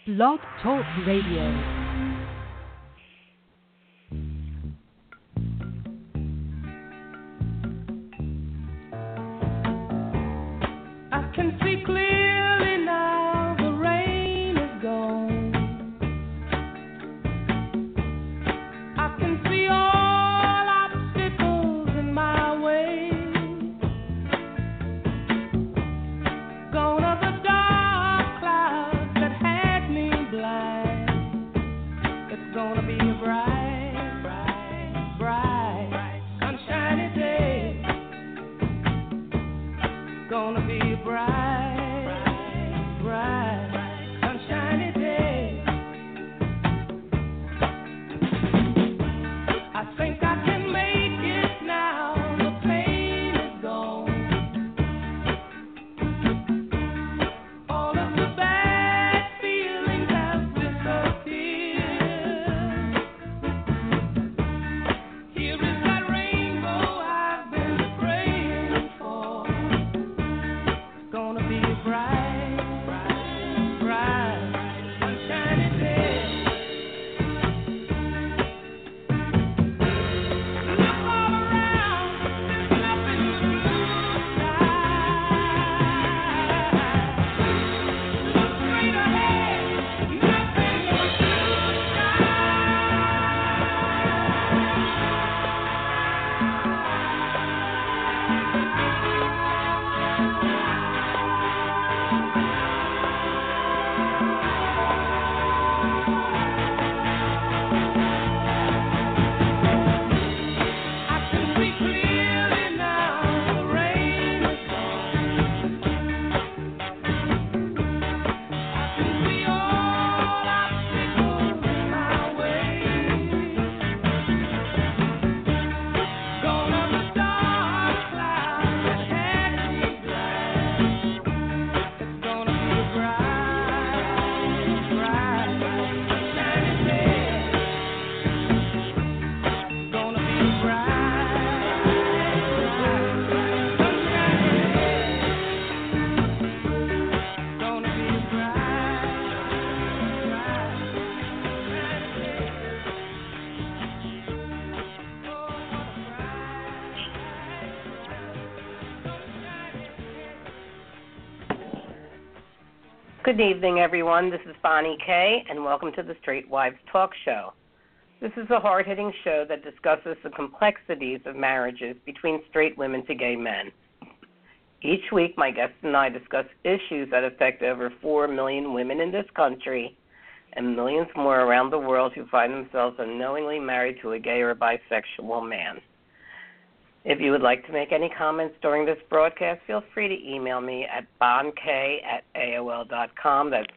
Blog Talk Radio. Good evening, everyone. This is Bonnie Kay, and welcome to the Straight Wives Talk Show. This is a hard-hitting show that discusses the complexities of marriages between straight women to gay men. Each week, my guests and I discuss issues that affect over 4 million women in this country and millions more around the world who find themselves unknowingly married to a gay or bisexual man. If you would like to make any comments during this broadcast, feel free to email me at bonkay@aol.com. That's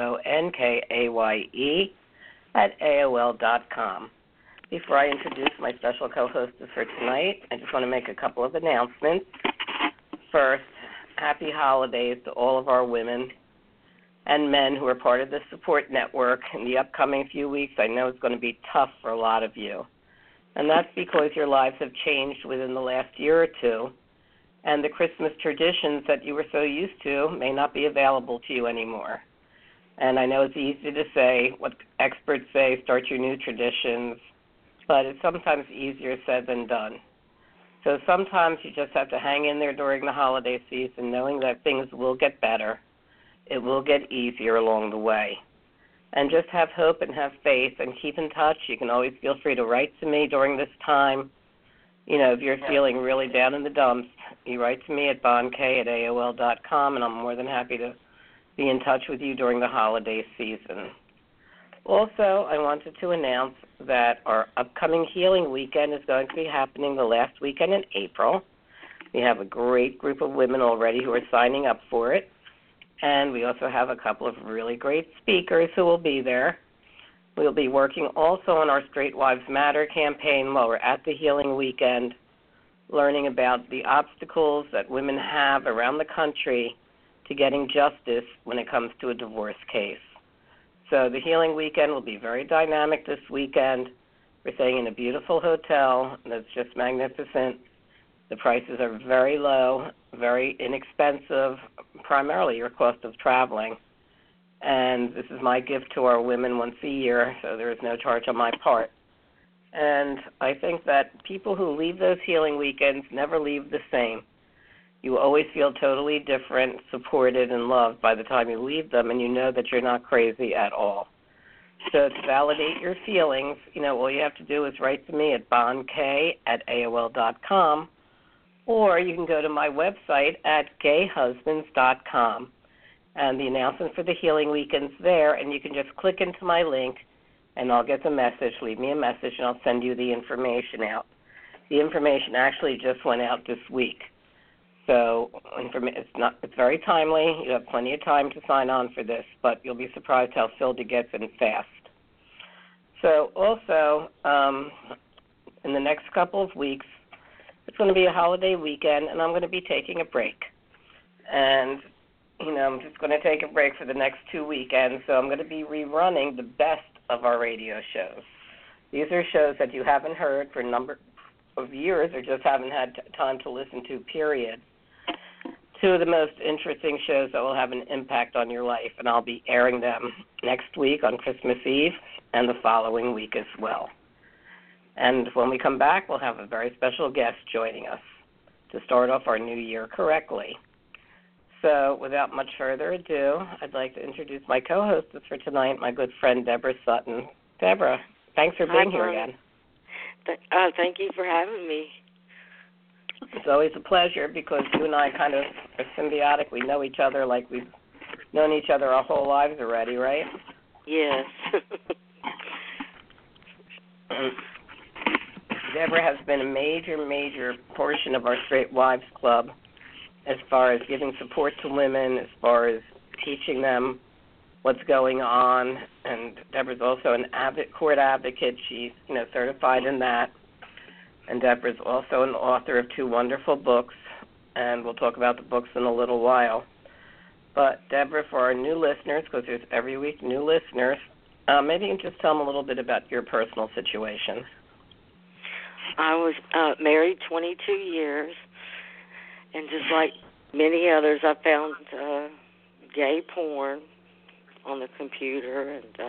BONKAYE@AOL.com. Before I introduce my special co-hostess for tonight, I just want to make a couple of announcements. First, happy holidays to all of our women and men who are part of the support network. In the upcoming few weeks, I know it's going to be tough for a lot of you. And that's because your lives have changed within the last year or two, and the Christmas traditions that you were so used to may not be available to you anymore. And I know it's easy to say what experts say, start your new traditions, but it's sometimes easier said than done. So sometimes you just have to hang in there during the holiday season, knowing that things will get better. It will get easier along the way. And just have hope and have faith and keep in touch. You can always feel free to write to me during this time. You know, if you're feeling really down in the dumps, you write to me at bonkay@aol.com, and I'm more than happy to be in touch with you during the holiday season. Also, I wanted to announce that our upcoming healing weekend is going to be happening the last weekend in April. We have a great group of women already who are signing up for it. And we also have a couple of really great speakers who will be there. We'll be working also on our Straight Wives Matter campaign while we're at the Healing Weekend, learning about the obstacles that women have around the country to getting justice when it comes to a divorce case. So the Healing Weekend will be very dynamic this weekend. We're staying in a beautiful hotel that's just magnificent. The prices are very low, very inexpensive, primarily your cost of traveling. And this is my gift to our women once a year, so there is no charge on my part. And I think that people who leave those healing weekends never leave the same. You always feel totally different, supported, and loved by the time you leave them, and you know that you're not crazy at all. So to validate your feelings, all you have to do is write to me at bondk@aol.com, or you can go to my website at gayhusbands.com. And the announcement for the healing weekend's there, and you can just click into my link, and I'll get the message. Leave me a message, and I'll send you the information out. The information actually just went out this week. So it's very timely. You have plenty of time to sign on for this, but you'll be surprised how filled it gets in fast. So also, in the next couple of weeks, it's going to be a holiday weekend, and I'm going to be taking a break. And, I'm just going to take a break for the next 2 weekends, so I'm going to be rerunning the best of our radio shows. These are shows that you haven't heard for a number of years or just haven't had time to listen to, period. 2 of the most interesting shows that will have an impact on your life, and I'll be airing them next week on Christmas Eve and the following week as well. And when we come back, we'll have a very special guest joining us to start off our new year correctly. So without much further ado, I'd like to introduce my co-hostess for tonight, my good friend Deborah Sutton. Deborah, thanks for being here again. Thank you for having me. It's always a pleasure because you and I kind of are symbiotic. We know each other like we've known each other our whole lives already, right? Yes. Deborah has been a major portion of our Straight Wives Club as far as giving support to women, as far as teaching them what's going on. And Deborah's also an court advocate. She's, certified in that. And Deborah's also an author of 2 wonderful books, and we'll talk about the books in a little while. But Deborah, for our new listeners, because there's every week new listeners, maybe you can just tell them a little bit about your personal situation. I was married 22 years, and just like many others, I found gay porn on the computer, and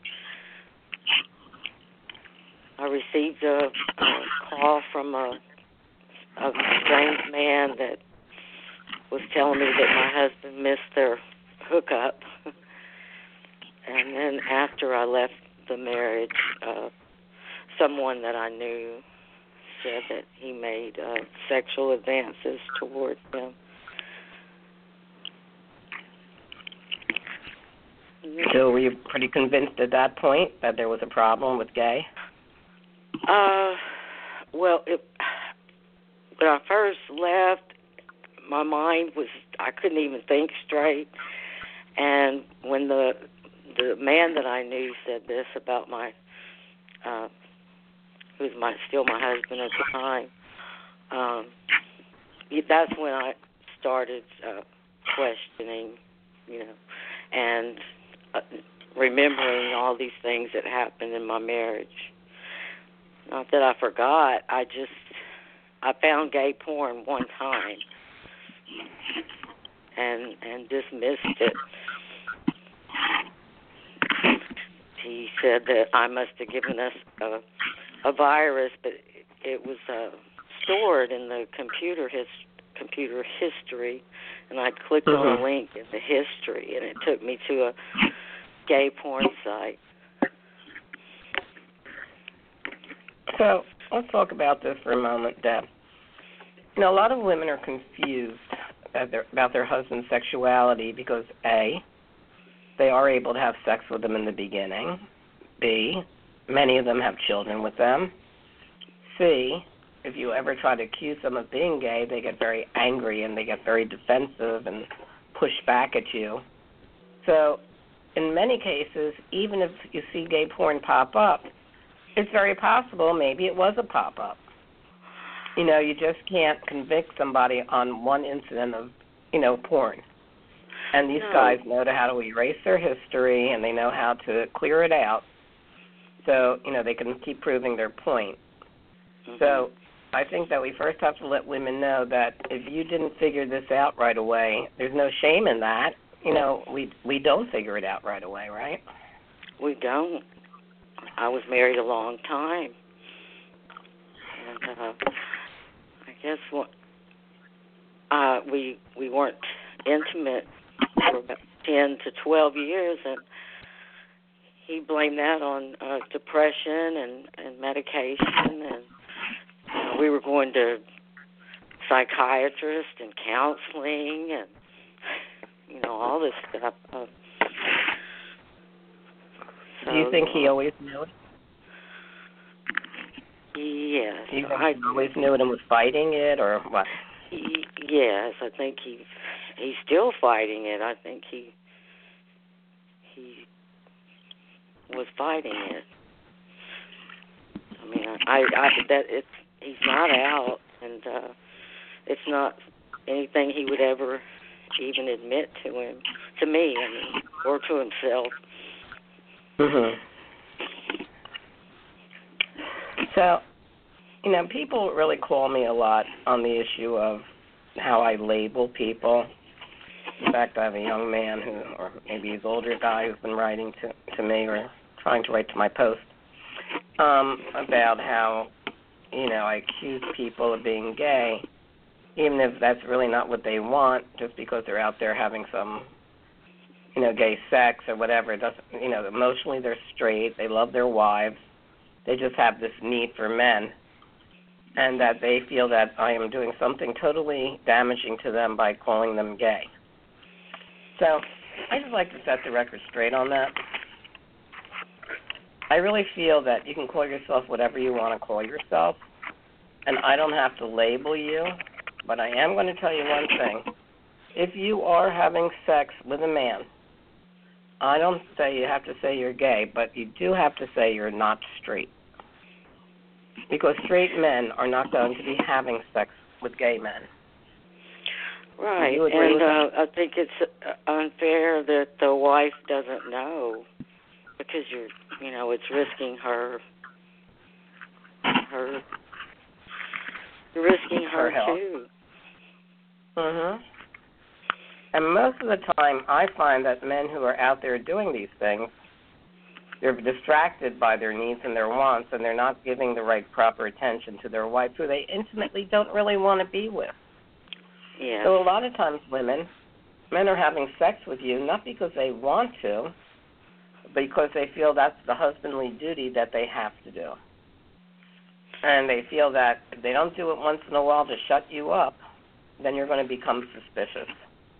I received a call from a strange man that was telling me that my husband missed their hookup. And then after I left the marriage, someone that I knew said that he made sexual advances toward him. So were you pretty convinced at that point that there was a problem with gay? Well, when I first left, my mind was, I couldn't even think straight. And when the man that I knew said this about my, who was still my husband at the time, that's when I started questioning, and remembering all these things that happened in my marriage. Not that I forgot, I found gay porn one time and dismissed it. He said that I must have given us a virus, but it was stored in the computer history, and I clicked on a link in the history, and it took me to a gay porn site. So let's talk about this for a moment, Deb. A lot of women are confused about their husband's sexuality because, A, they are able to have sex with them in the beginning. B, many of them have children with them. C, if you ever try to accuse them of being gay, they get very angry and they get very defensive and push back at you. So in many cases, even if you see gay porn pop up, it's very possible maybe it was a pop-up. You just can't convict somebody on one incident of, porn. And these guys know how to erase their history, and they know how to clear it out so, they can keep proving their point. So I think that we first have to let women know that if you didn't figure this out right away, there's no shame in that. we don't figure it out right away, right? We don't. I was married a long time, and I guess we weren't intimate for about 10 to 12 years, and he blamed that on depression and medication, and we were going to psychiatrists and counseling and all this stuff. Do you think he always knew it? Yes. Do you think he always knew it and was fighting it, or what? Yes, I think he's still fighting it. I think he was fighting it. I mean, he's not out, and it's not anything he would ever even admit to me, or to himself. Mhm. So, people really call me a lot on the issue of how I label people. In fact, I have a young man or maybe he's an older guy who's been writing to me or trying to write to my post about how, I accuse people of being gay, even if that's really not what they want, just because they're out there having some, gay sex or whatever. It doesn't, emotionally they're straight. They love their wives. They just have this need for men, and that they feel that I am doing something totally damaging to them by calling them gay. So I just like to set the record straight on that. I really feel that you can call yourself whatever you want to call yourself, and I don't have to label you, but I am going to tell you one thing. If you are having sex with a man, I don't say you have to say you're gay, but you do have to say you're not straight. Because straight men are not going to be having sex with gay men. Right, Do you agree with that? I think it's unfair that the wife doesn't know, because it's risking her health too. Mhm. And most of the time, I find that men who are out there doing these things, they're distracted by their needs and their wants, and they're not giving the right proper attention to their wife, who they intimately don't really want to be with. Yeah. So a lot of times men are having sex with you not because they want to, but because they feel that's the husbandly duty that they have to do. And they feel that if they don't do it once in a while to shut you up, then you're going to become suspicious.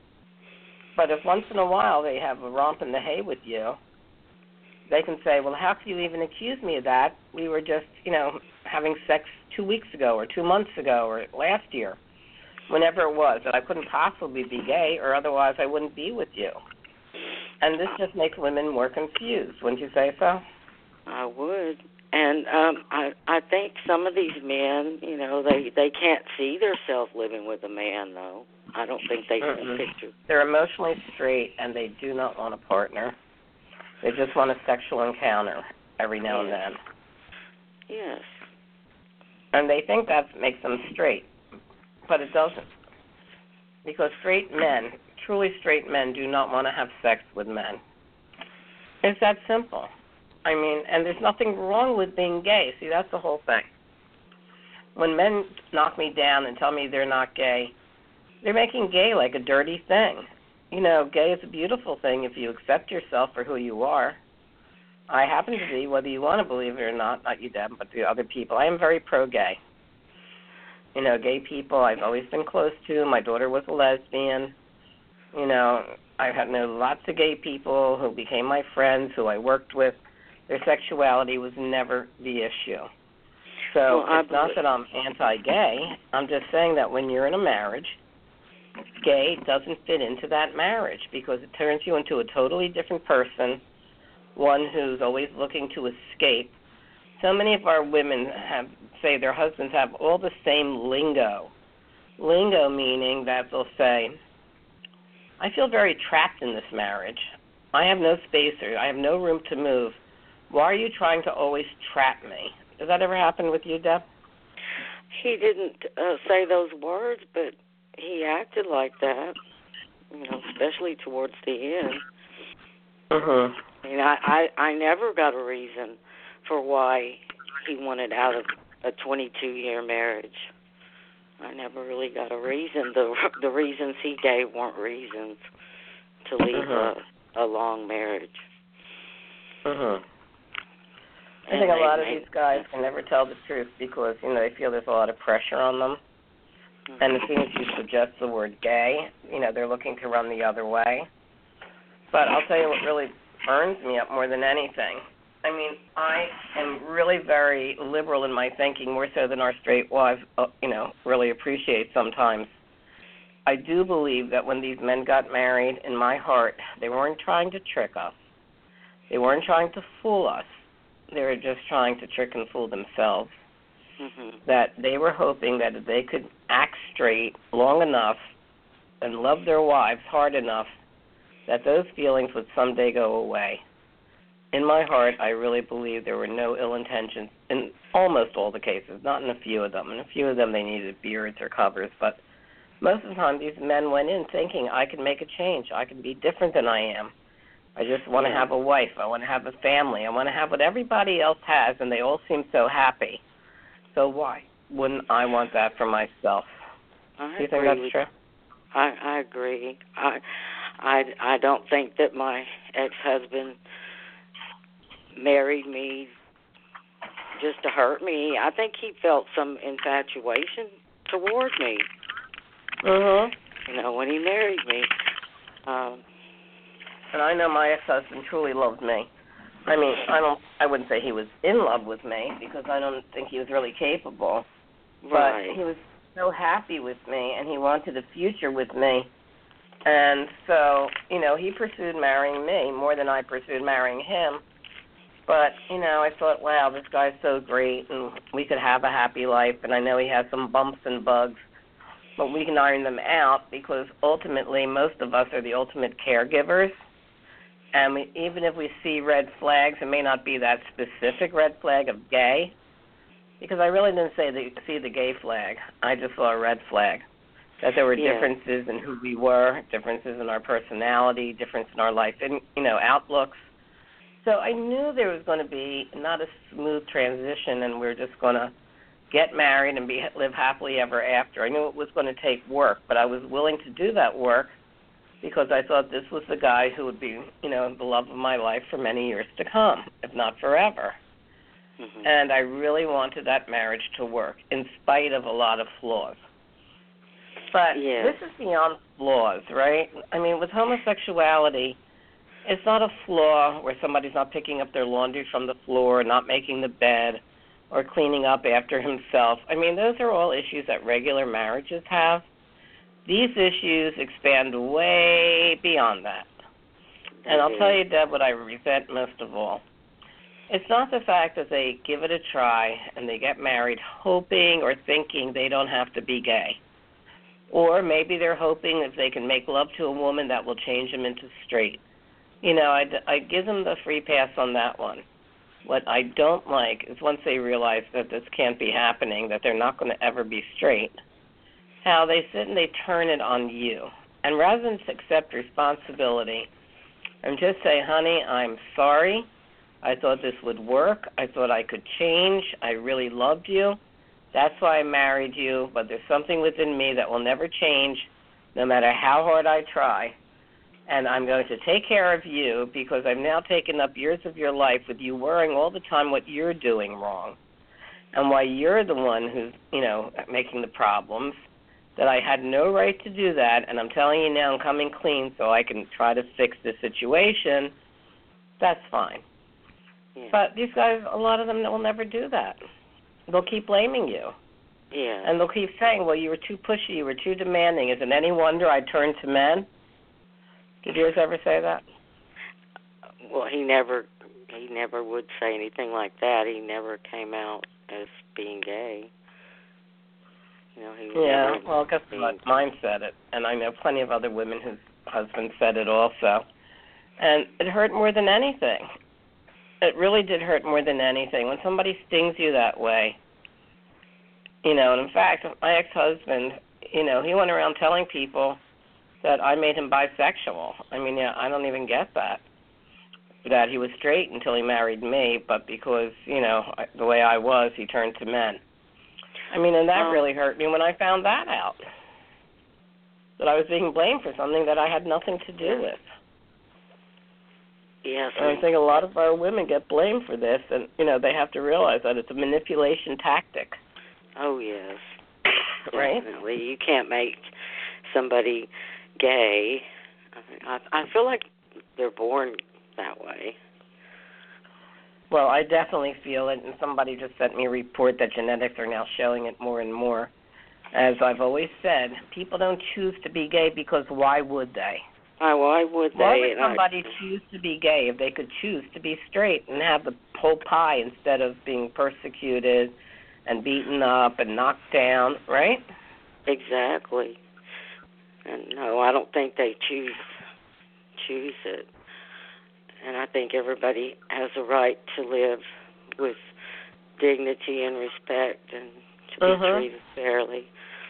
But if once in a while they have a romp in the hay with you, they can say, well, how could you even accuse me of that? We were just, having sex 2 weeks ago or 2 months ago or last year, whenever it was, that I couldn't possibly be gay, or otherwise I wouldn't be with you. And this just makes women more confused. Wouldn't you say so? I would. And I think some of these men, they can't see themselves living with a man, though. I don't think they can picture. They're emotionally straight, and they do not want a partner. They just want a sexual encounter every now and then. Yes. And they think that makes them straight, but it doesn't. Because straight men, truly straight men, do not want to have sex with men. It's that simple. I mean, and there's nothing wrong with being gay. See, that's the whole thing. When men knock me down and tell me they're not gay, they're making gay like a dirty thing. Gay is a beautiful thing if you accept yourself for who you are. I happen to be, whether you want to believe it or not you, Deb, but the other people. I am very pro-gay. Gay people I've always been close to. My daughter was a lesbian. I've had lots of gay people who became my friends, who I worked with. Their sexuality was never the issue. So it's not that I'm anti-gay. I'm just saying that when you're in a marriage, gay doesn't fit into that marriage because it turns you into a totally different person, one who's always looking to escape. So many of our women say their husbands have all the same lingo. Lingo meaning that they'll say, I feel very trapped in this marriage. I have no space or I have no room to move. Why are you trying to always trap me? Does that ever happen with you, Deb? He didn't say those words, but he acted like that. especially towards the end. Mhm. I mean, I never got a reason for why he wanted out of a 22-year marriage. I never really got a reason. The reasons he gave weren't reasons to leave a long marriage. Mhm. I think a lot of these guys can never tell the truth because, you know, they feel there's a lot of pressure on them. Mm-hmm. And as soon as you suggest the word gay, you know, they're looking to run the other way. But I'll tell you what really burns me up more than anything. I mean, I am really very liberal in my thinking, more so than our straight wives, you know, really appreciate sometimes. I do believe that when these men got married, in my heart, they weren't trying to trick us. They weren't trying to fool us. They were just trying to trick and fool themselves. Mm-hmm. That they were hoping that if they could act straight long enough and love their wives hard enough, that those feelings would someday go away. In my heart, I really believe there were no ill intentions in almost all the cases, not in a few of them. In a few of them, they needed beards or covers, but most of the time, these men went in thinking, I can make a change. I can be different than I am. I just want to have a wife. I want to have a family. I want to have what everybody else has, and they all seem so happy. So why wouldn't I want that for myself? Do you think that's true? I agree. I don't think that my ex-husband married me just to hurt me. I think he felt some infatuation toward me. Mhm. You know, when he married me. And I know my ex-husband truly loved me. I mean, I wouldn't say he was in love with me because I don't think he was really capable. Right. But he was so happy with me, and he wanted a future with me. And so, you know, he pursued marrying me more than I pursued marrying him. But, you know, I thought, wow, this guy's so great, and we could have a happy life. And I know he has some bumps and bugs, but we can iron them out because ultimately most of us are the ultimate caregivers. And even if we see red flags, it may not be that specific red flag of gay, because I really didn't see the gay flag. I just saw a red flag, that there were differences in who we were, differences in our personality, difference in our life, and, you know, outlooks. So I knew there was going to be not a smooth transition, and we were just going to get married and live happily ever after. I knew it was going to take work, but I was willing to do that work because I thought this was the guy who would be, you know, the love of my life for many years to come, if not forever. Mm-hmm. And I really wanted that marriage to work in spite of a lot of flaws. But this is beyond flaws, right? I mean, with homosexuality, it's not a flaw where somebody's not picking up their laundry from the floor, not making the bed, or cleaning up after himself. I mean, those are all issues that regular marriages have. These issues expand way beyond that. And I'll tell you, Deb, what I resent most of all. It's not the fact that they give it a try and they get married hoping or thinking they don't have to be gay. Or maybe they're hoping if they can make love to a woman that will change them into straight. You know, I give them the free pass on that one. What I don't like is once they realize that this can't be happening, that they're not going to ever be straight, how they sit and they turn it on you. And rather than accept responsibility and just say, honey, I'm sorry. I thought this would work. I thought I could change. I really loved you. That's why I married you. But there's something within me that will never change no matter how hard I try. And I'm going to take care of you because I've now taken up years of your life with you worrying all the time what you're doing wrong and why you're the one who's, you know, making the problems, that I had no right to do that, and I'm telling you now I'm coming clean so I can try to fix the situation. That's fine. Yeah. But these guys, a lot of them will never do that. They'll keep blaming you. Yeah. And they'll keep saying, well, you were too pushy, you were too demanding. Is it any wonder I turned to men? Did yours ever say that? Well, he never would say anything like that. He never came out as being gay. You know, he was well, guess what? Mine said it, and I know plenty of other women whose husbands said it also. And it hurt more than anything. It really did hurt more than anything. When somebody stings you that way, you know, and in fact, my ex-husband, you know, he went around telling people that I made him bisexual. I mean, yeah, I don't even get that. That he was straight until he married me, but because, the way I was, he turned to men. I mean, and that really hurt me when I found that out. That I was being blamed for something that I had nothing to do with. Yes. And I think a lot of our women get blamed for this, and, they have to realize that it's a manipulation tactic. Oh, yes. Right? Definitely. You can't make somebody gay. I feel like they're born that way. Well, I definitely feel it, and somebody just sent me a report that genetics are now showing it more and more. As I've always said, people don't choose to be gay because why would they? Why would they? Why would somebody choose to be gay if they could choose to be straight and have the whole pie instead of being persecuted and beaten up and knocked down, right? Exactly. And no, I don't think they choose it. And I think everybody has a right to live with dignity and respect and to be treated fairly.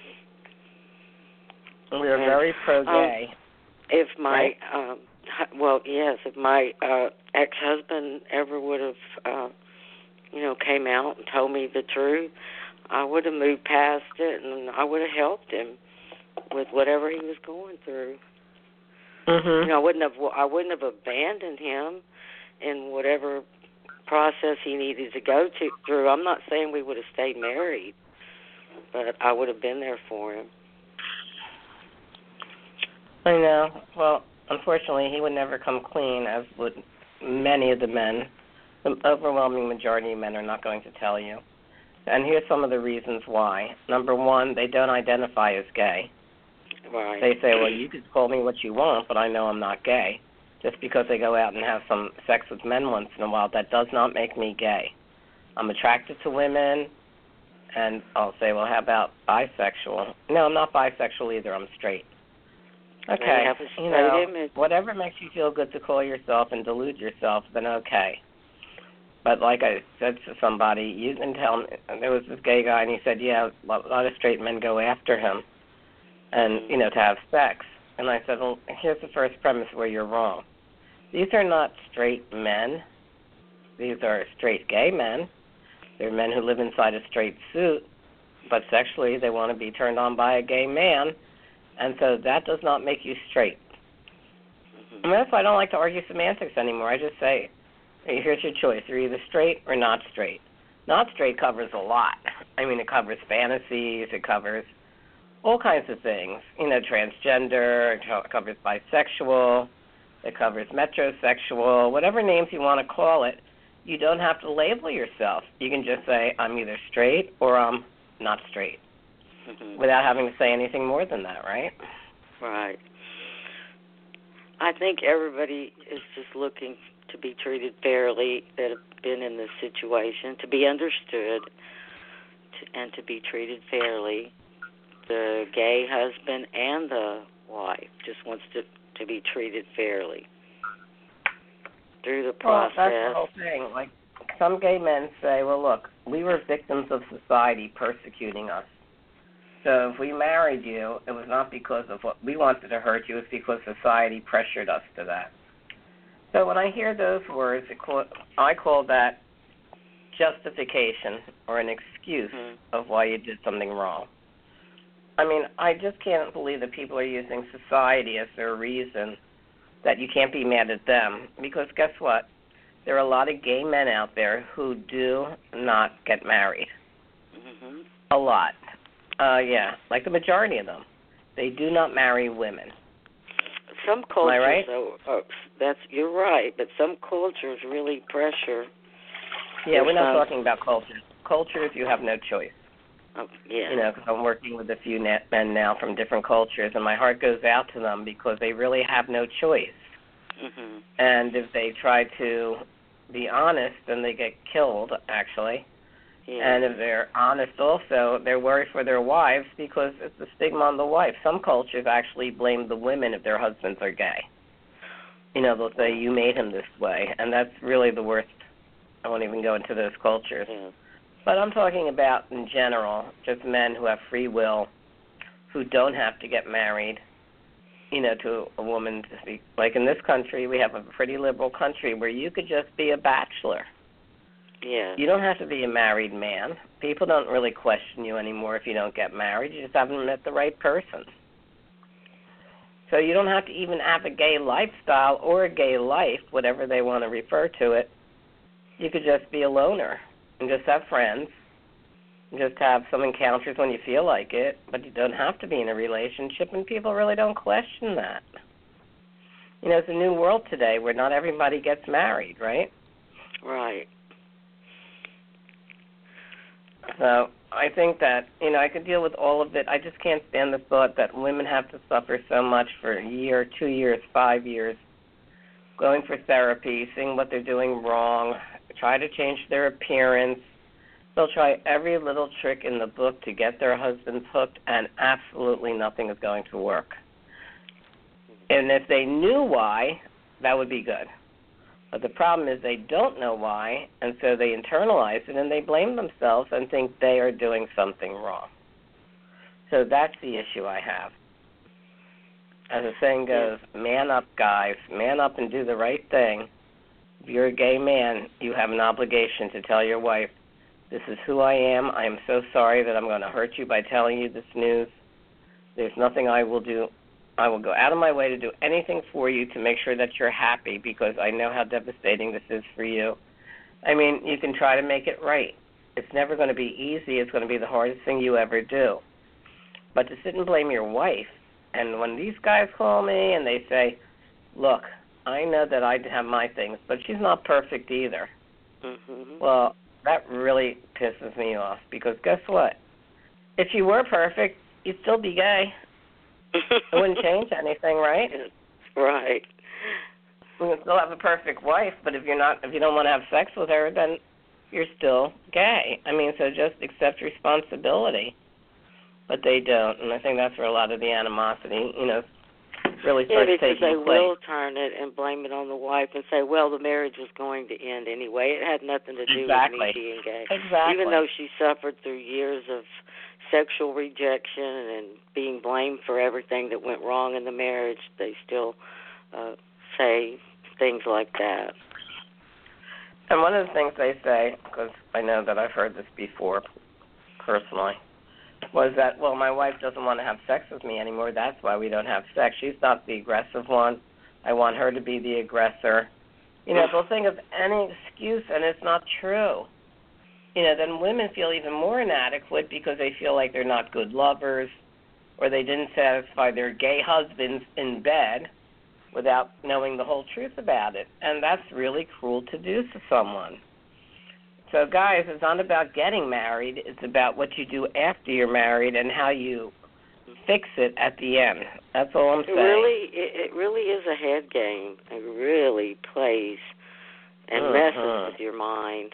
We are very pro-gay. If my, if my ex-husband ever would have, came out and told me the truth, I would have moved past it and I would have helped him with whatever he was going through. Mm-hmm. I wouldn't have abandoned him in whatever process he needed to go through. I'm not saying we would have stayed married, but I would have been there for him. I know. Well, unfortunately, he would never come clean, as would many of the men. The overwhelming majority of men are not going to tell you. And here's some of the reasons why. Number one, they don't identify as gay. Right. They say, well, you could call me what you want, but I know I'm not gay. Just because they go out and have some sex with men once in a while, that does not make me gay. I'm attracted to women, and I'll say, well, how about bisexual? No, I'm not bisexual either. I'm straight. Okay, image. Whatever makes you feel good to call yourself and delude yourself, then okay. But like I said to somebody, you can tell me, there was this gay guy, and he said, yeah, a lot of straight men go after him, and, to have sex. And I said, well, here's the first premise where you're wrong. These are not straight men. These are straight gay men. They're men who live inside a straight suit, but sexually they want to be turned on by a gay man, and so that does not make you straight. And that's why I don't like to argue semantics anymore. I just say, hey, here's your choice. You're either straight or not straight. Not straight covers a lot. I mean, it covers fantasies. It covers all kinds of things. Transgender. It covers bisexual. It covers metrosexual. Whatever names you want to call it, you don't have to label yourself. You can just say, I'm either straight or I'm not straight, without having to say anything more than that, right? Right. I think everybody is just looking to be treated fairly that have been in this situation, to be understood and to be treated fairly. The gay husband and the wife just wants to be treated fairly through the process. Well, that's the whole thing. Like, some gay men say, well, look, we were victims of society persecuting us. So if we married you, it was not because of what we wanted to hurt you, it was because society pressured us to that. So when I hear those words, I call that justification or an excuse of why you did something wrong. I mean, I just can't believe that people are using society as their reason that you can't be mad at them. Because guess what? There are a lot of gay men out there who do not get married. Mm-hmm. A lot. Like the majority of them. They do not marry women. Some cultures, am I right? You're right, but some cultures really pressure. Yeah, we're not talking about cultures. Cultures, you have no choice. Oh, yeah. Because I'm working with a few men now from different cultures, and my heart goes out to them because they really have no choice. Mm-hmm. And if they try to be honest, then they get killed, actually. Yeah. And if they're honest also, they're worried for their wives because it's a stigma on the wife. Some cultures actually blame the women if their husbands are gay. They'll say, you made him this way, and that's really the worst. I won't even go into those cultures. Yeah. But I'm talking about, in general, just men who have free will, who don't have to get married, to a woman to be, like in this country, we have a pretty liberal country where you could just be a bachelor. Yeah. You don't have to be a married man. People don't really question you anymore if you don't get married. You just haven't met the right person. So you don't have to even have a gay lifestyle or a gay life, whatever they want to refer to it. You could just be a loner and just have friends, and just have some encounters when you feel like it, but you don't have to be in a relationship, and people really don't question that. It's a new world today where not everybody gets married, right? Right. So I think that, I could deal with all of it. I just can't stand the thought that women have to suffer so much for a year, 2 years, 5 years, going for therapy, seeing what they're doing wrong, try to change their appearance. They'll try every little trick in the book to get their husbands hooked, and absolutely nothing is going to work. And if they knew why, that would be good. But the problem is they don't know why, and so they internalize it and they blame themselves and think they are doing something wrong. So that's the issue I have. As the saying goes, man up, guys. Man up and do the right thing. If you're a gay man, you have an obligation to tell your wife, this is who I am. I am so sorry that I'm going to hurt you by telling you this news. There's nothing I will do. I will go out of my way to do anything for you to make sure that you're happy, because I know how devastating this is for you. I mean, you can try to make it right. It's never going to be easy. It's going to be the hardest thing you ever do. But to sit and blame your wife, and when these guys call me and they say, look, I know that I have my things, but she's not perfect either. Mm-hmm. Well, that really pisses me off, because guess what? If she were perfect, you'd still be gay. It wouldn't change anything, right? Right. You can still have a perfect wife, but if you don't want to have sex with her, then you're still gay. I mean, so just accept responsibility. But they don't, and I think that's where a lot of the animosity, really starts taking place. Yeah, because they will turn it and blame it on the wife and say, well, the marriage was going to end anyway. It had nothing to do with me being gay. Exactly. Even though she suffered through years of sexual rejection and being blamed for everything that went wrong in the marriage, they still say things like that. And one of the things they say, because I know that I've heard this before personally, was that, well, my wife doesn't want to have sex with me anymore. That's why we don't have sex. She's not the aggressive one. I want her to be the aggressor. They'll think of any excuse, and it's not true. Then women feel even more inadequate because they feel like they're not good lovers, or they didn't satisfy their gay husbands in bed without knowing the whole truth about it. And that's really cruel to do to someone. So, guys, it's not about getting married. It's about what you do after you're married and how you fix it at the end. That's all I'm saying. It really is a head game. It really plays and messes with your mind.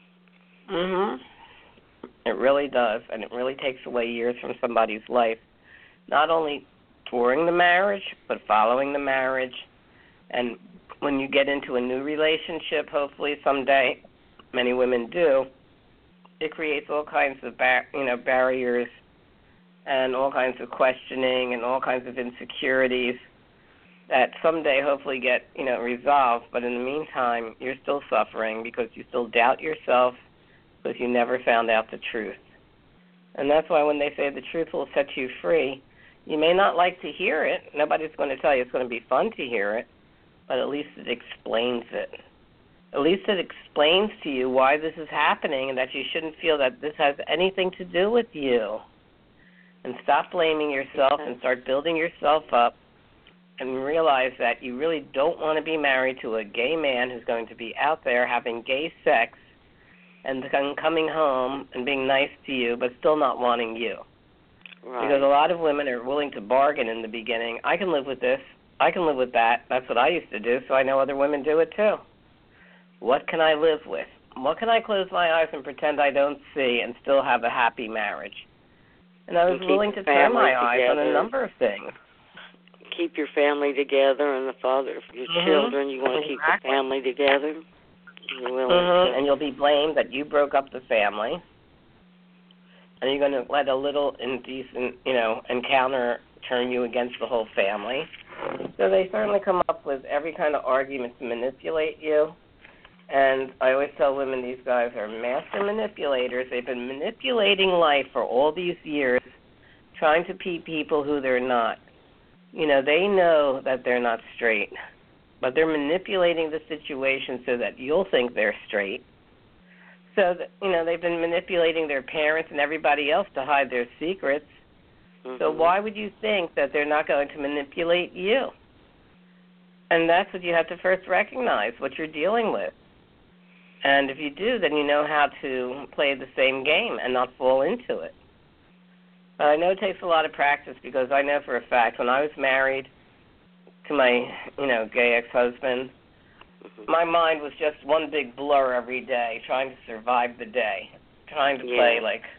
It really does, and it really takes away years from somebody's life, not only touring the marriage, but following the marriage. And when you get into a new relationship, hopefully someday, many women do, it creates all kinds of barriers and all kinds of questioning and all kinds of insecurities that someday hopefully get resolved. But in the meantime, you're still suffering because you still doubt yourself, because you never found out the truth. And that's why when they say the truth will set you free, you may not like to hear it. Nobody's going to tell you it's going to be fun to hear it, but at least it explains it. At least it explains to you why this is happening and that you shouldn't feel that this has anything to do with you. And stop blaming yourself and start building yourself up and realize that you really don't want to be married to a gay man who's going to be out there having gay sex and coming home and being nice to you but still not wanting you. Right. Because a lot of women are willing to bargain in the beginning. I can live with this. I can live with that. That's what I used to do, so I know other women do it too. What can I live with? What can I close my eyes and pretend I don't see and still have a happy marriage? And I was willing to turn my eyes on a number of things. Keep your family together and the father of your children. You want to keep the family together. You're willing to. And you'll be blamed that you broke up the family. And you're going to let a little indecent, encounter turn you against the whole family. So they certainly come up with every kind of argument to manipulate you. And I always tell women these guys are master manipulators. They've been manipulating life for all these years, trying to be people who they're not. You know, they know that they're not straight, but they're manipulating the situation so that you'll think they're straight. So, that, you know, they've been manipulating their parents and everybody else to hide their secrets. Mm-hmm. So why would you think that they're not going to manipulate you? And that's what you have to first recognize, what you're dealing with. And if you do, then you know how to play the same game and not fall into it. But I know it takes a lot of practice because I know for a fact when I was married to my, gay ex-husband, my mind was just one big blur every day, trying to survive the day, trying to play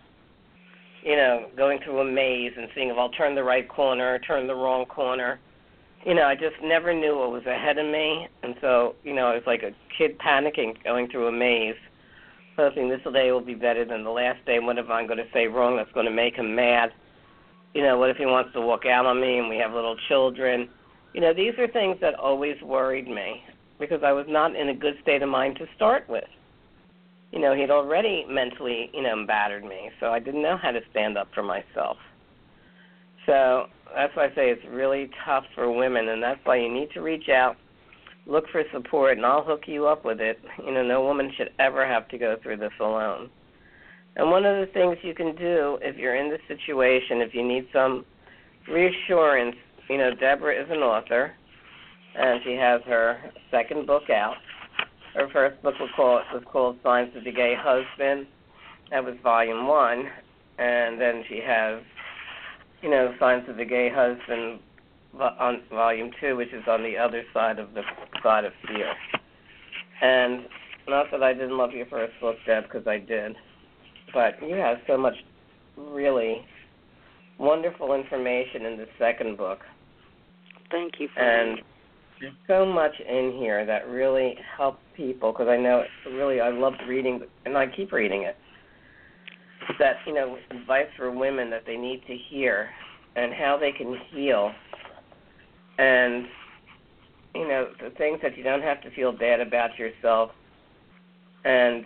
going through a maze and seeing if I'll turn the right corner, turn the wrong corner. I just never knew what was ahead of me, and so, I was like a kid panicking going through a maze, hoping this day will be better than the last day. What if I'm going to say wrong that's going to make him mad? What if he wants to walk out on me and we have little children? These are things that always worried me because I was not in a good state of mind to start with. He'd already mentally, battered me, so I didn't know how to stand up for myself. So that's why I say it's really tough for women, and that's why you need to reach out, look for support, and I'll hook you up with it. No woman should ever have to go through this alone. And one of the things you can do if you're in this situation, if you need some reassurance, Deborah is an author, and she has her second book out. Her first book was called Signs of the Gay Husband. That was volume 1. And then she has, Signs of the Gay Husband on volume 2, which is on the other side of the God of Fear. And not that I didn't love your first book, Deb, because I did, but you have so much really wonderful information in the second book. Thank you. And there's so much in here that really helps people, because I know I loved reading, and I keep reading it, that, advice for women that they need to hear and how they can heal. And, the things that you don't have to feel bad about yourself. And,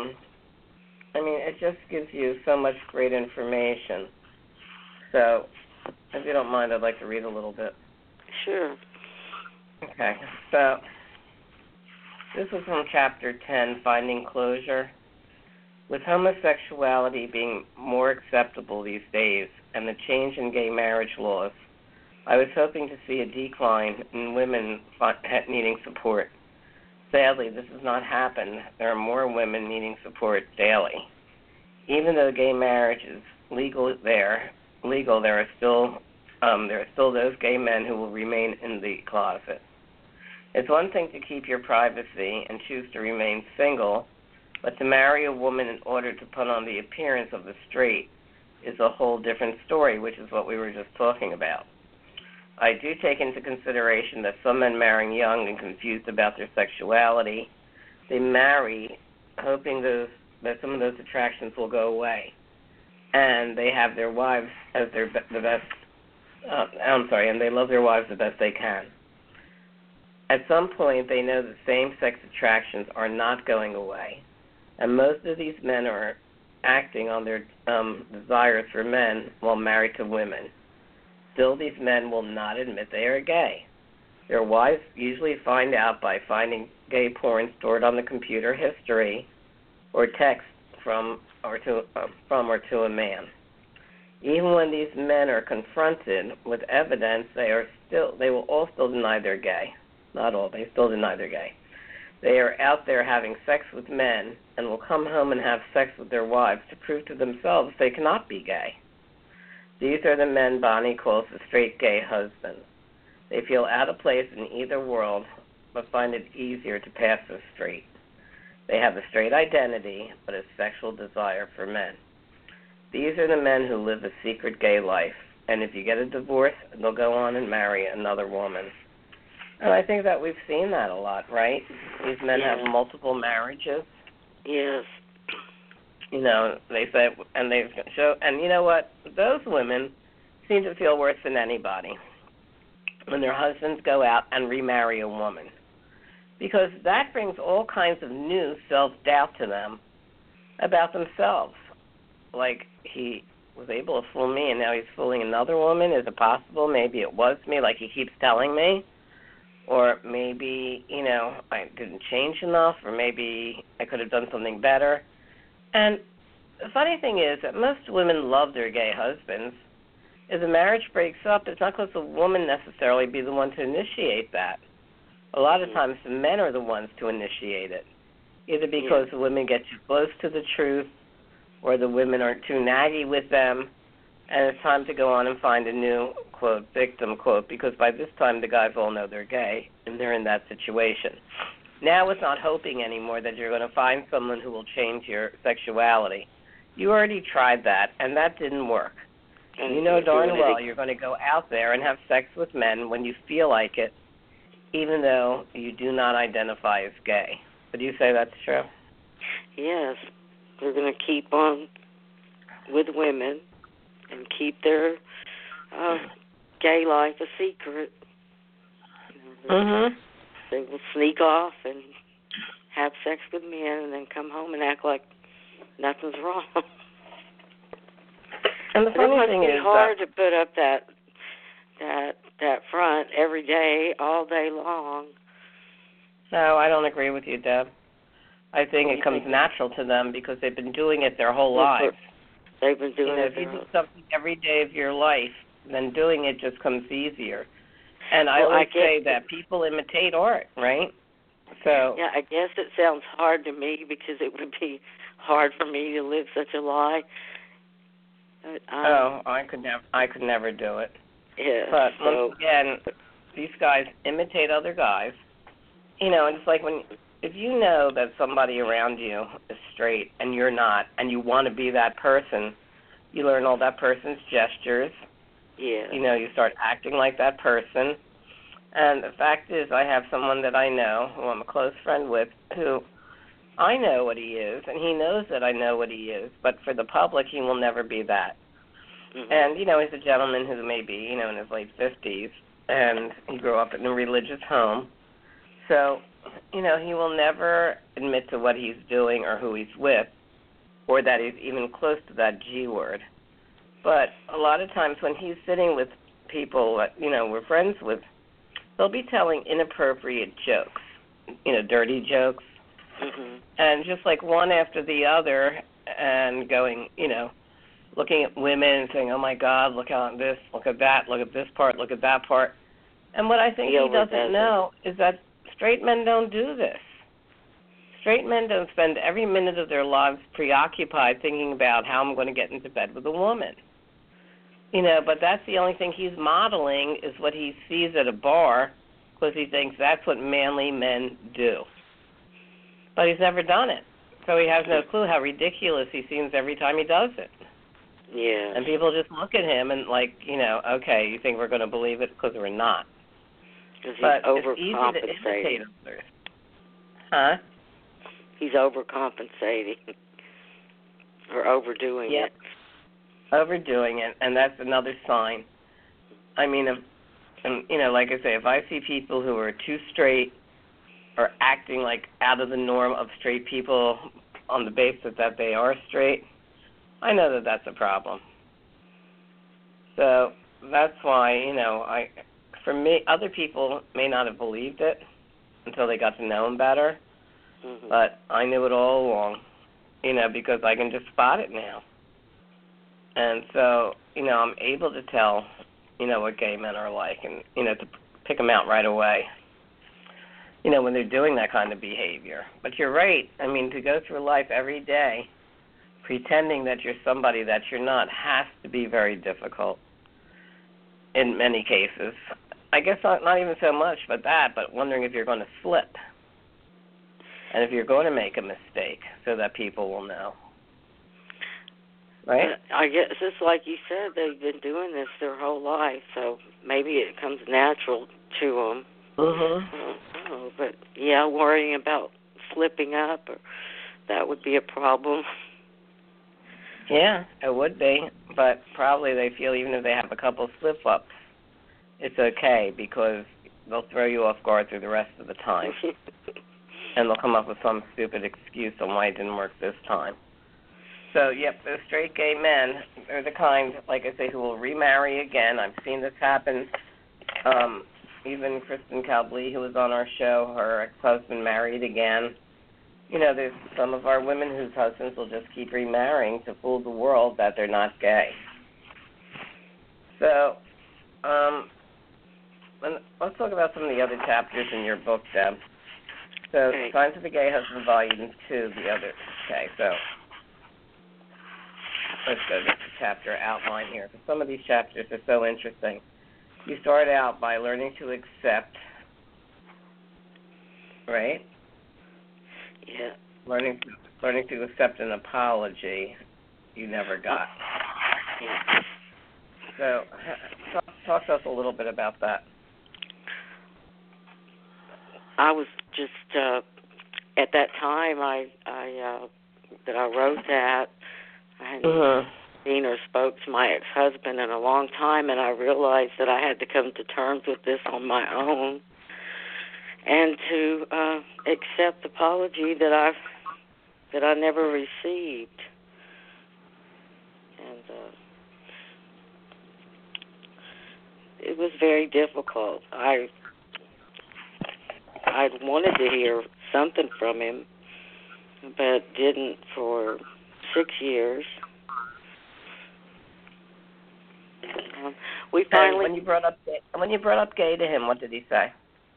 it just gives you so much great information. So, if you don't mind, I'd like to read a little bit. Sure. Okay, so this is from Chapter 10, Finding Closure. With homosexuality being more acceptable these days and the change in gay marriage laws, I was hoping to see a decline in women needing support. Sadly, this has not happened. There are more women needing support daily. Even though gay marriage is legal, there are still those gay men who will remain in the closet. It's one thing to keep your privacy and choose to remain single, but to marry a woman in order to put on the appearance of the straight is a whole different story, which is what we were just talking about. I do take into consideration that some men marrying young and confused about their sexuality, they marry hoping that some of those attractions will go away, and they have their wives as and they love their wives the best they can. At some point, they know that same-sex attractions are not going away, and most of these men are acting on their desires for men while married to women. Still, these men will not admit they are gay. Their wives usually find out by finding gay porn stored on the computer history or text from or to a man. Even when these men are confronted with evidence, they will all still deny they're gay. Not all, they still deny they're gay. They are out there having sex with men and will come home and have sex with their wives to prove to themselves they cannot be gay. These are the men Bonnie calls the straight gay husbands. They feel out of place in either world, but find it easier to pass as straight. They have a straight identity, but a sexual desire for men. These are the men who live a secret gay life, and if you get a divorce, they'll go on and marry another woman. And I think that we've seen that a lot, right? These men have multiple marriages. Yes. They say, and they show, and you know what? Those women seem to feel worse than anybody. when their husbands go out and remarry a woman, because that brings all kinds of new self-doubt to them about themselves. Like, he was able to fool me, and now he's fooling another woman. Is it possible? Maybe it was me, like he keeps telling me. Or maybe, I didn't change enough, or maybe I could have done something better. And the funny thing is that most women love their gay husbands. If the marriage breaks up, it's not because the woman necessarily be the one to initiate that. A lot of times the men are the ones to initiate it, either because the women get too close to the truth, or the women are too naggy with them, and it's time to go on and find a new, quote, victim, quote, because by this time the guys all know they're gay and they're in that situation. Now it's not hoping anymore that you're going to find someone who will change your sexuality. You already tried that, and that didn't work. And you know darn well you're going to go out there and have sex with men when you feel like it, even though you do not identify as gay. Would you say that's true? Yes. They're going to keep on with women and keep their gay life a secret. They will sneak off and have sex with men and then come home and act like nothing's wrong. And the funny thing is, it's hard to put up that front every day, all day long. No, I don't agree with you, Deb. I think it comes natural to them because they've been doing it their whole lives. They've been doing it. If you do something every day of your life, then doing it just comes easier. And I always say that people imitate art, right? So yeah, I guess it sounds hard to me because it would be hard for me to live such a lie. But, I could never do it. Yeah. But once again, these guys imitate other guys. And it's like if you know that somebody around you is straight and you're not, and you want to be that person, you learn all that person's gestures. Yeah. You start acting like that person. And the fact is, I have someone that I know, who I'm a close friend with, who I know what he is, and he knows that I know what he is, but for the public, he will never be that. And, he's a gentleman who may be, in his late 50s, and he grew up in a religious home. So, he will never admit to what he's doing or who he's with, or that he's even close to that G word. But a lot of times when he's sitting with people that, we're friends with, they'll be telling inappropriate jokes, dirty jokes, and just like one after the other, and going, looking at women and saying, oh, my God, look at this, look at that, look at this part, look at that part. And what I think he doesn't know is that straight men don't do this. Straight men don't spend every minute of their lives preoccupied thinking about how I'm going to get into bed with a woman. But that's the only thing he's modeling is what he sees at a bar because he thinks that's what manly men do. But he's never done it. So he has no clue how ridiculous he seems every time he does it. Yeah. And people just look at him and okay, you think we're going to believe it because we're not. Because he's overcompensating. It's easy to imitate others. Huh? He's overcompensating or overdoing it. Overdoing it, and that's another sign. I mean, like I say, if I see people who are too straight or acting like out of the norm of straight people on the basis that they are straight, I know that that's a problem. So that's why, for me, other people may not have believed it until they got to know him better, but I knew it all along, because I can just spot it now. And so, I'm able to tell, what gay men are like and, to pick them out right away, when they're doing that kind of behavior. But you're right. I mean, to go through life every day pretending that you're somebody that you're not has to be very difficult in many cases. I guess not even so much but wondering if you're going to slip and if you're going to make a mistake so that people will know. Right? I guess it's like you said, they've been doing this their whole life, so maybe it comes natural to them. But, worrying about slipping up, that would be a problem. Yeah, it would be, but probably they feel even if they have a couple slip-ups, it's okay because they'll throw you off guard through the rest of the time. And they'll come up with some stupid excuse on why it didn't work this time. So, yep, those straight gay men are the kind, like I say, who will remarry again. I've seen this happen. Even Kristen Calblee, who was on our show, her ex-husband married again. You know, there's some of our women whose husbands will just keep remarrying to fool the world that they're not gay. So, let's talk about some of the other chapters in your book, Deb. So, Okay. Signs of a Gay Husband, Volume 2, the other. Okay, so let's go to the chapter outline here, because some of these chapters are so interesting. You start out by learning to accept, right? Yeah. Learning to accept an apology you never got. Yeah. So, talk to us a little bit about that. I was just at that time that I wrote that, I hadn't seen or spoke to my ex-husband in a long time, and I realized that I had to come to terms with this on my own and to accept the apology that I never received. And it was very difficult. I wanted to hear something from him, but didn't for 6 years. We finally. And when you brought up gay to him, what did he say?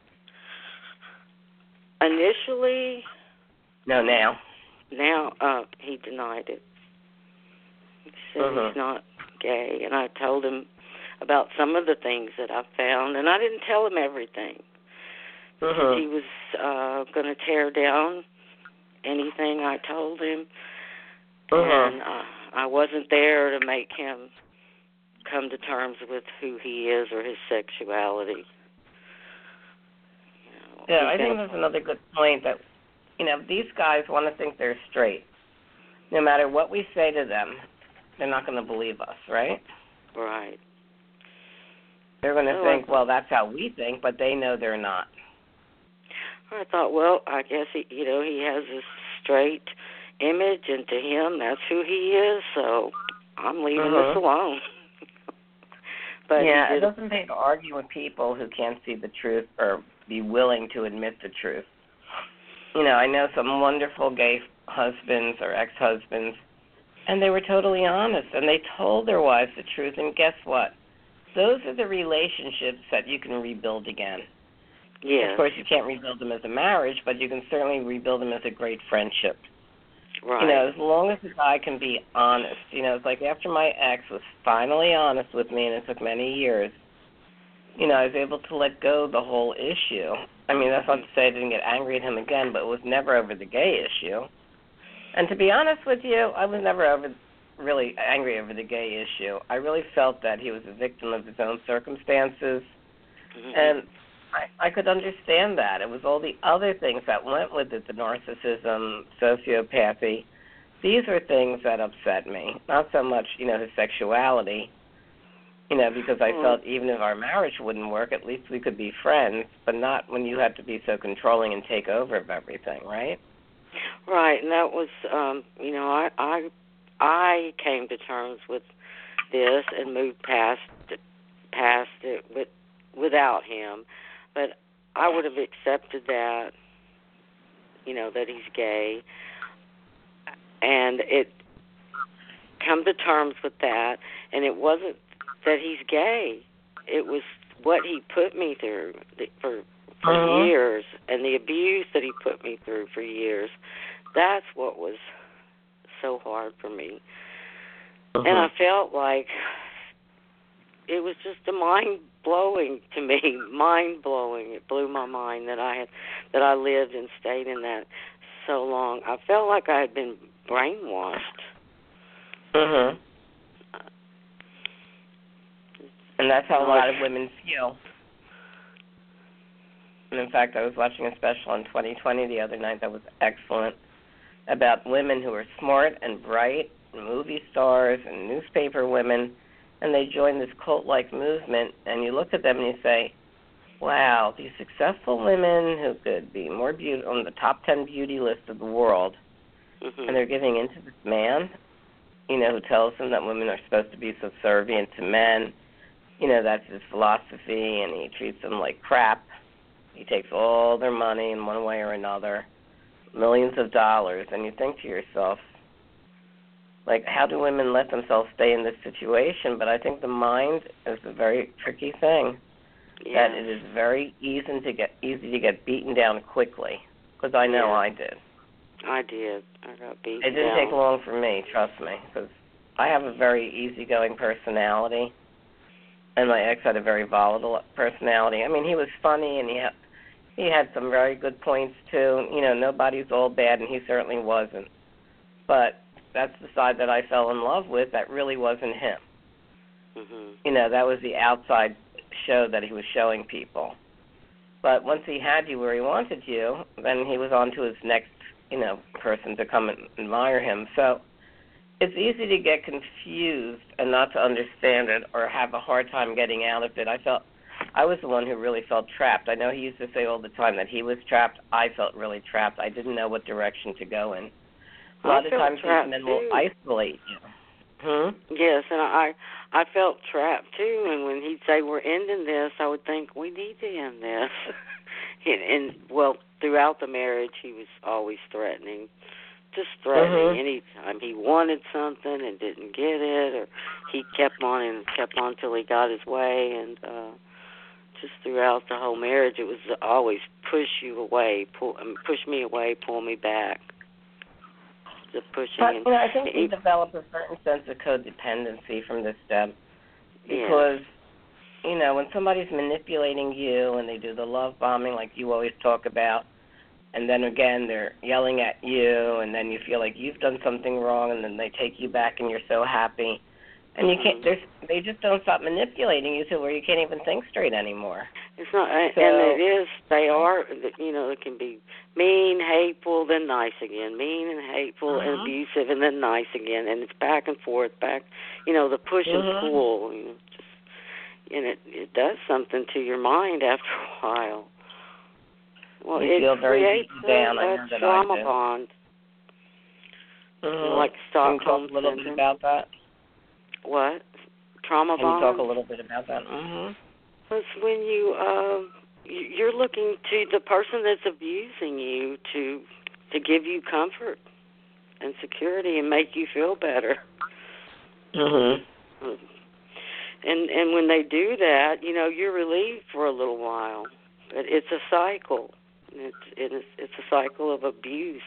Initially. No, now. Now, he denied it. He said he's not gay, and I told him about some of the things that I found, and I didn't tell him everything. He was going to tear down anything I told him, and I wasn't there to make him come to terms with who he is or his sexuality. Yeah, I think that's another good point that, these guys want to think they're straight. No matter what we say to them, they're not going to believe us, right? Right. They're going to think, well, that's how we think, but they know they're not. I thought, well, I guess he has this straight image, and to him, that's who he is. So I'm leaving this alone. But yeah, it doesn't pay to argue with people who can't see the truth or be willing to admit the truth. I know some wonderful gay husbands or ex-husbands, and they were totally honest, and they told their wives the truth. And guess what? Those are the relationships that you can rebuild again. Yeah. Of course, you can't rebuild them as a marriage, but you can certainly rebuild them as a great friendship. Right. As long as the guy can be honest. It's like after my ex was finally honest with me, and it took many years, I was able to let go of the whole issue. I mean, that's not to say I didn't get angry at him again, but it was never over the gay issue. And to be honest with you, I was never really angry over the gay issue. I really felt that he was a victim of his own circumstances, and I could understand that. It was all the other things that went with it, the narcissism, sociopathy. These are things that upset me, not so much, his sexuality, because I felt even if our marriage wouldn't work, at least we could be friends, but not when you had to be so controlling and take over of everything, right? Right, and that was, I came to terms with this and moved past it without him. But I would have accepted that, that he's gay, and it come to terms with that. And it wasn't that he's gay; it was what he put me through for years, and the abuse that he put me through for years. That's what was so hard for me, and I felt like it was just mind-blowing to me, mind-blowing. It blew my mind that I lived and stayed in that so long. I felt like I had been brainwashed. And that's how a lot of women feel. And in fact, I was watching a special on 2020 the other night that was excellent about women who are smart and bright, movie stars and newspaper women, and they join this cult-like movement, and you look at them and you say, wow, these successful women who could be more on the top 10 beauty list of the world, and they're giving into this man, who tells them that women are supposed to be subservient to men. That's his philosophy, and he treats them like crap. He takes all their money in one way or another, millions of dollars, and you think to yourself, like, how do women let themselves stay in this situation? But I think the mind is a very tricky thing. Yeah. That it is very easy to get beaten down quickly, because I know I did. I did. I got beaten down. It didn't take long for me, trust me, because I have a very easygoing personality, and my ex had a very volatile personality. I mean, he was funny, and he had some very good points, too. Nobody's all bad, and he certainly wasn't. But that's the side that I fell in love with. That really wasn't him. That was the outside show that he was showing people. But once he had you where he wanted you, then he was on to his next, person to come and admire him. So it's easy to get confused and not to understand it or have a hard time getting out of it. I was the one who really felt trapped. I know he used to say all the time that he was trapped. I felt really trapped. I didn't know what direction to go in. A lot of times these men will isolate you. Yes, and I felt trapped too. And when he'd say we're ending this, I would think we need to end this. and throughout the marriage, he was always threatening, just threatening. Anytime he wanted something and didn't get it, or he kept on till he got his way. And just throughout the whole marriage, it was always push me away, pull me back. The pushing. But, I think we develop a certain sense of codependency from this, Deb, because, when somebody's manipulating you and they do the love bombing like you always talk about, and then again they're yelling at you, and then you feel like you've done something wrong, and then they take you back and you're so happy. And you can't. They just don't stop manipulating you to where you can't even think straight anymore. It's not, and it is. They are. It can be mean, hateful, then nice again. Mean and hateful and abusive, and then nice again. And it's back and forth. The push and pull. And it does something to your mind after a while. Well, you feel very creates down. I know that trauma I do. bond. Like Stockholm. Can you talk a little syndrome. bit about that? What? Trauma bond? Can you talk a little bit about that? It's when you're looking to the person that's abusing you to give you comfort and security and make you feel better. And when they do that, you're relieved for a little while. But it's a cycle. It's a cycle of abuse.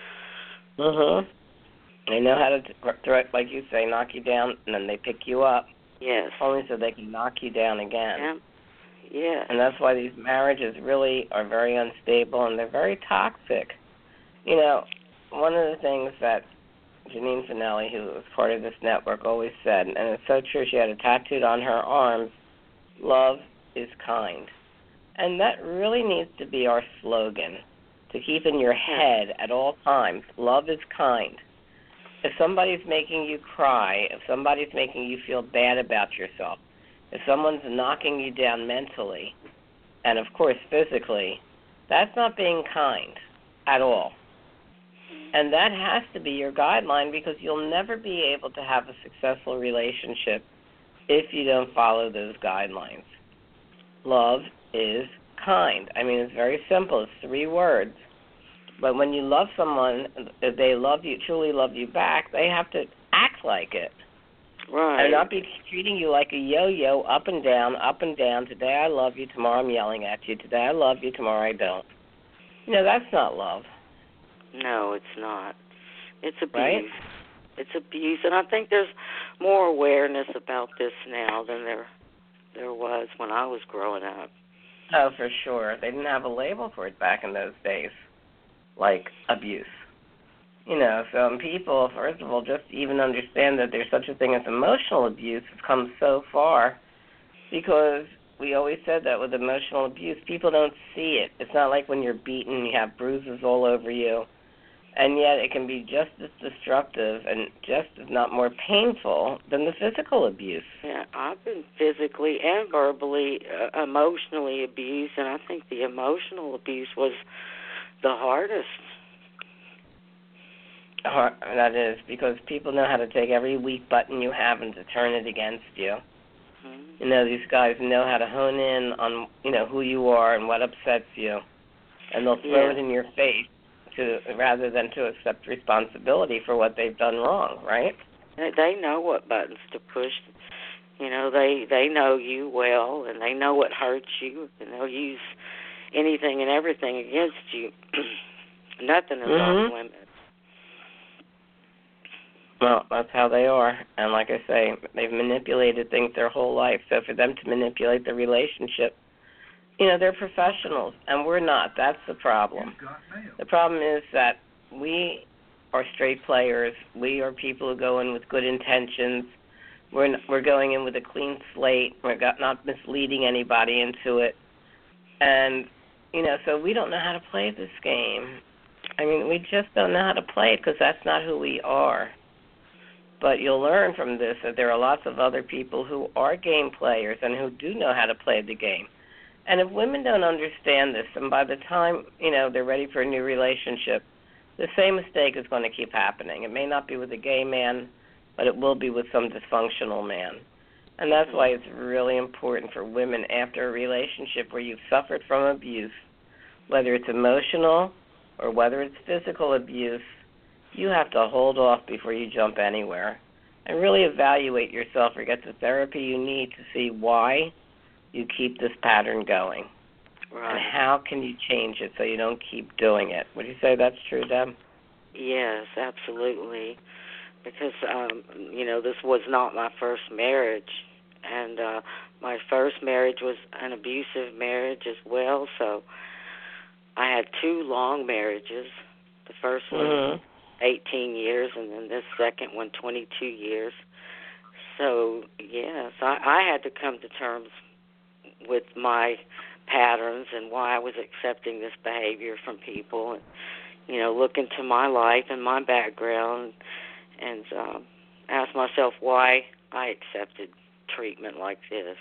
They know how to, like you say, knock you down, and then they pick you up. Yes. Only so they can knock you down again. Yeah. Yeah. And that's why these marriages really are very unstable, and they're very toxic. One of the things that Janine Finelli, who was part of this network, always said, and it's so true, she had it tattooed on her arms, love is kind. And that really needs to be our slogan, to keep in your head at all times. Love is kind. If somebody's making you cry, if somebody's making you feel bad about yourself, if someone's knocking you down mentally, and of course physically, that's not being kind at all. And that has to be your guideline, because you'll never be able to have a successful relationship if you don't follow those guidelines. Love is kind. I mean, it's very simple. It's 3 words. But when you love someone, if they love you, truly love you back, they have to act like it. Right. And not be treating you like a yo-yo, up and down, up and down. Today I love you, tomorrow I'm yelling at you. Today I love you, tomorrow I don't. That's not love. No, it's not. It's abuse. Right? It's abuse. And I think there's more awareness about this now than there was when I was growing up. Oh, for sure. They didn't have a label for it back in those days, like abuse. So people, first of all, just even understand that there's such a thing as emotional abuse has come so far, because we always said that with emotional abuse, people don't see it. It's not like when you're beaten, you have bruises all over you, And yet it can be just as destructive and just as not more painful than the physical abuse. Yeah, I've been physically and verbally, emotionally abused, and I think the emotional abuse was the hardest. That is, because people know how to take every weak button you have and to turn it against you. Mm-hmm. You know, these guys know how to hone in on, who you are and what upsets you, and they'll throw it in your face rather than to accept responsibility for what they've done wrong, right? They know what buttons to push. They know you well, and they know what hurts you, and they'll use anything and everything against you. Nothing is off limits. Well, that's how they are. And like I say, they've manipulated things their whole life. So for them to manipulate the relationship, they're professionals, and we're not. That's the problem. The problem is that we are straight players. We are people who go in with good intentions. We're going in with a clean slate. We're not misleading anybody into it. And, so we don't know how to play this game. I mean, we just don't know how to play it because that's not who we are. But you'll learn from this that there are lots of other people who are game players and who do know how to play the game. And if women don't understand this, and by the time, they're ready for a new relationship, the same mistake is going to keep happening. It may not be with a gay man, but it will be with some dysfunctional man. And that's why it's really important for women after a relationship where you've suffered from abuse, whether it's emotional or whether it's physical abuse, you have to hold off before you jump anywhere and really evaluate yourself or get the therapy you need to see why you keep this pattern going. Right. And how can you change it so you don't keep doing it? Would you say that's true, Deb? Yes, absolutely. Because, this was not my first marriage. And my first marriage was an abusive marriage as well. So I had 2 long marriages. The first one 18 years, and then this second one 22 years. So, yes, I had to come to terms with my patterns and why I was accepting this behavior from people, and look into my life and my background and ask myself why I accepted treatment like this.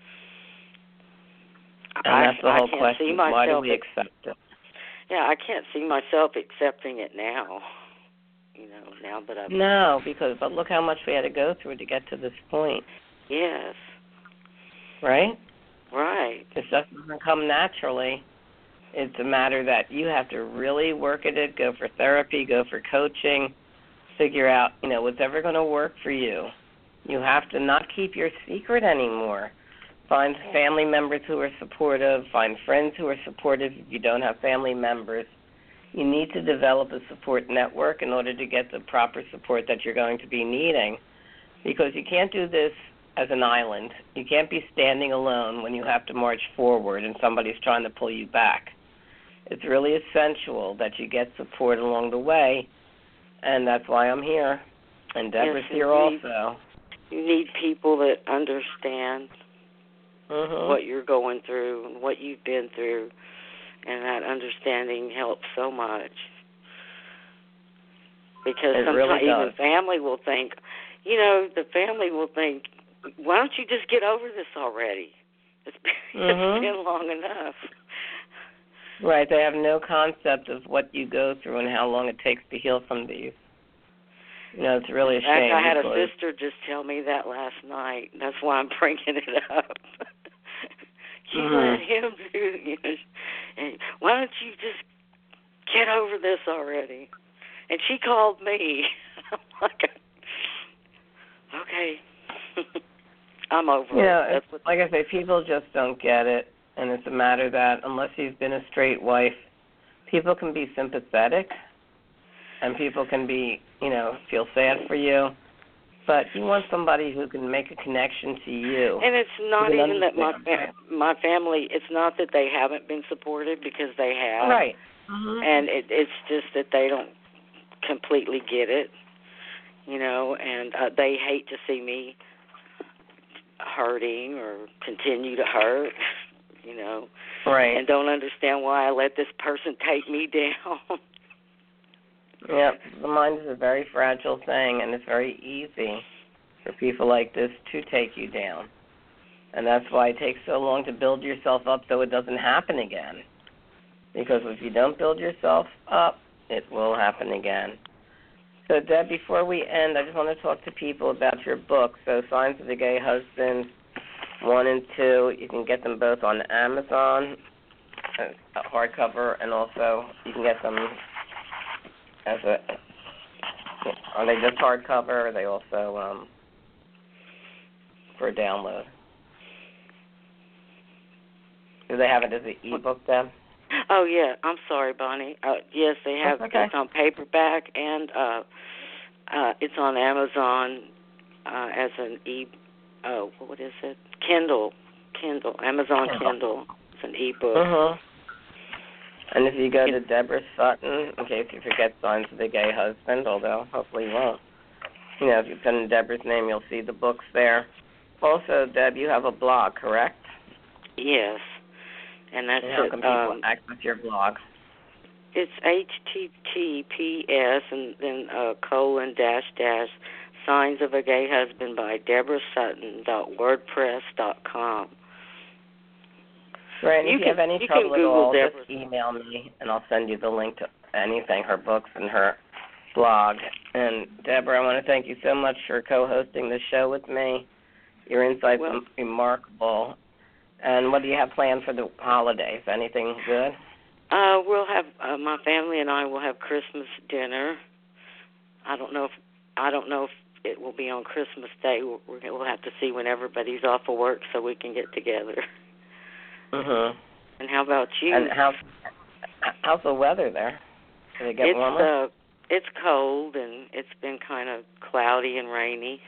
And that's the whole question. Why do we accept it? Yeah, I can't see myself accepting it now. Now that I've... No, but look how much we had to go through to get to this point. Yes. Right? Right. This doesn't come naturally. It's a matter that you have to really work at it, go for therapy, go for coaching, figure out, what's ever going to work for you. You have to not keep your secret anymore. Find family members who are supportive. Find friends who are supportive if you don't have family members. You need to develop a support network in order to get the proper support that you're going to be needing, because you can't do this as an island. You can't be standing alone when you have to march forward and somebody's trying to pull you back. It's really essential that you get support along the way, and that's why I'm here. And Deborah's here also. You need people that understand what you're going through and what you've been through, and that understanding helps so much. Because sometimes even family will think, why don't you just get over this already? It's been long enough. Right. They have no concept of what you go through and how long it takes to heal from these. It's really a shame. I had a sister just tell me that last night. That's why I'm bringing it up. You let him do, and why don't you just get over this already? And she called me. I'm like, okay, I'm over it. Like I say, people just don't get it, and it's a matter that unless you've been a straight wife, people can be sympathetic, and people can be, feel sad for you. But you want somebody who can make a connection to you. And it's not even that my family, it's not that they haven't been supported, because they have. Right. And it's just that they don't completely get it, and they hate to see me hurting or continue to hurt, Right. and don't understand why I let this person take me down. Yeah, the mind is a very fragile thing, and it's very easy for people like this to take you down. And that's why it takes so long to build yourself up so it doesn't happen again. Because if you don't build yourself up, it will happen again. So, Deb, before we end, I just want to talk to people about your books. So, Signs of a Gay Husband 1 and 2, you can get them both on Amazon, hardcover, and also you can get them as a, are they just hardcover, or are they also for download? Do they have it as an ebook then? Oh, yeah. I'm sorry, Bonnie. Yes, they have. Okay. It's on paperback, and it's on Amazon as an what is it? Kindle, Amazon Kindle. It's an ebook. Uh-huh. And if you go to Deborah Sutton, in case you forget Signs of the Gay Husband, although hopefully you won't, if you put in Deborah's name, you'll see the books there. Also, Deb, you have a blog, correct? Yes. And that's how can people access your blog? It's HTTPS and then :/ Signs of a Gay Husband by DeborahSutton.wordpress.com. Right, and if you have any trouble at all, Deborah. just email me, and I'll send you the link to anything, her books and her blog. And, Deborah, I want to thank you so much for co-hosting the show with me. Your insights are remarkable. And what do you have planned for the holidays? Anything good? We'll have my family and I will have Christmas dinner. I don't know if it will be on Christmas Day. We'll have to see when everybody's off of work so we can get together. Mhm. And how about you? And how's the weather there? Did it get warmer? It's cold and it's been kind of cloudy and rainy.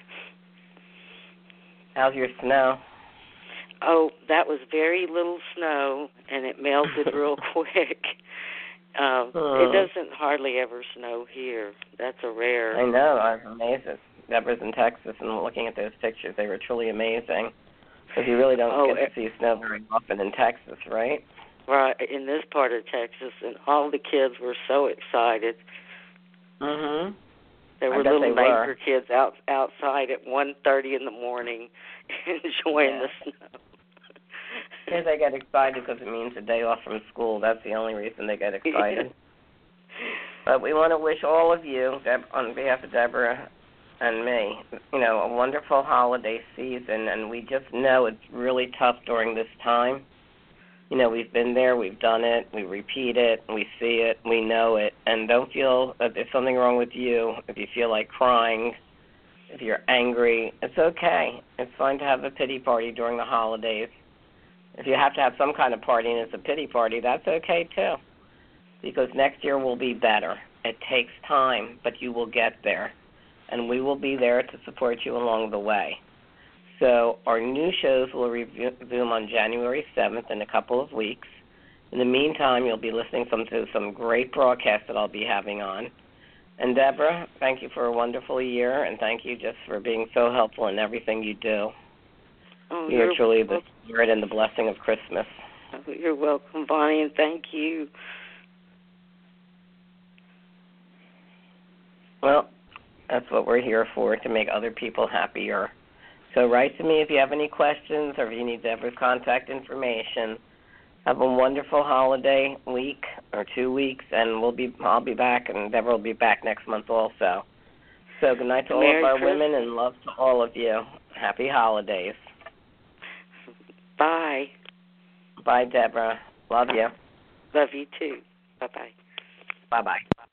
How's your snow? Oh, that was very little snow, and it melted real quick. It doesn't hardly ever snow here. That's a rare. I know. I was amazed. Deborah's in Texas, and looking at those pictures, they were truly amazing. Because you really don't get to see snow very often in Texas, right? Right, in this part of Texas, and all the kids were so excited. Mhm. There were little neighbor kids outside at 1:30 in the morning enjoying the snow. Yeah, they get excited because it means a day off from school. That's the only reason they get excited. But we want to wish all of you, on behalf of Deborah and me, a wonderful holiday season. And we just know it's really tough during this time. We've been there, we've done it, we repeat it, we see it, we know it. And don't feel that there's something wrong with you. If you feel like crying, if you're angry, it's okay. It's fine to have a pity party during the holidays. If you have to have some kind of party and it's a pity party, that's okay too. Because next year will be better. It takes time, but you will get there. And we will be there to support you along the way. So our new shows will resume on January 7th in a couple of weeks. In the meantime, you'll be listening to some great broadcasts that I'll be having on. And Deborah, thank you for a wonderful year, and thank you just for being so helpful in everything you do. Oh, you're truly the spirit and the blessing of Christmas. You're welcome, Bonnie, and thank you. Well, that's what we're here for, to make other people happier. So write to me if you have any questions or if you need Deborah's contact information. Have a wonderful holiday week or 2 weeks, and I'll be back, and Deborah will be back next month also. So good night to all of our women, and love to all of you. Happy holidays. Bye. Bye, Deborah. Love you. Love you too. Bye-bye. Bye-bye.